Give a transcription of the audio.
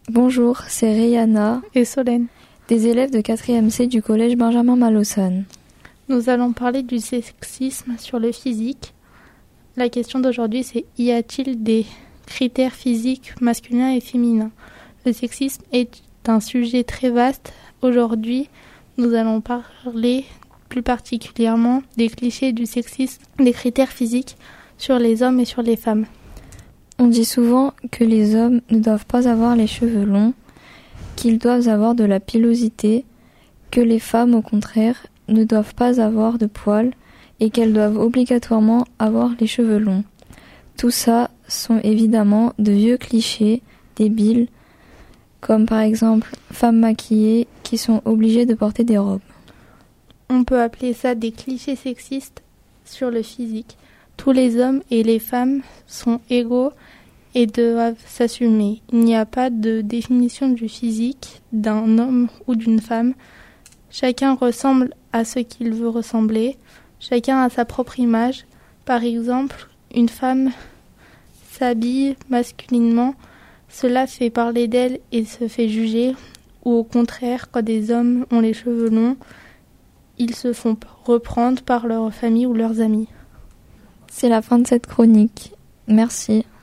Bonjour, c'est Rihanna et Solène, des élèves de 4e C du collège Benjamin Malaussonne. Nous allons parler du sexisme sur le physique. La question d'aujourd'hui, c'est: y a-t-il des critères physiques masculins et féminins? Le sexisme est un sujet très vaste. Aujourd'hui, nous allons parler plus particulièrement des clichés du sexisme, des critères physiques sur les hommes et sur les femmes. On dit souvent que les hommes ne doivent pas avoir les cheveux longs, qu'ils doivent avoir de la pilosité, que les femmes, au contraire, ne doivent pas avoir de poils et qu'elles doivent obligatoirement avoir les cheveux longs. Tout ça sont évidemment de vieux clichés débiles, comme par exemple femmes maquillées qui sont obligées de porter des robes. On peut appeler ça des clichés sexistes sur le physique. Tous les hommes et les femmes sont égaux et doivent s'assumer. Il n'y a pas de définition du physique d'un homme ou d'une femme. Chacun ressemble à ce qu'il veut ressembler. Chacun a sa propre image. Par exemple, une femme s'habille masculinement. Cela fait parler d'elle et se fait juger. Ou au contraire, quand des hommes ont les cheveux longs, ils se font reprendre par leur famille ou leurs amis. C'est la fin de cette chronique. Merci.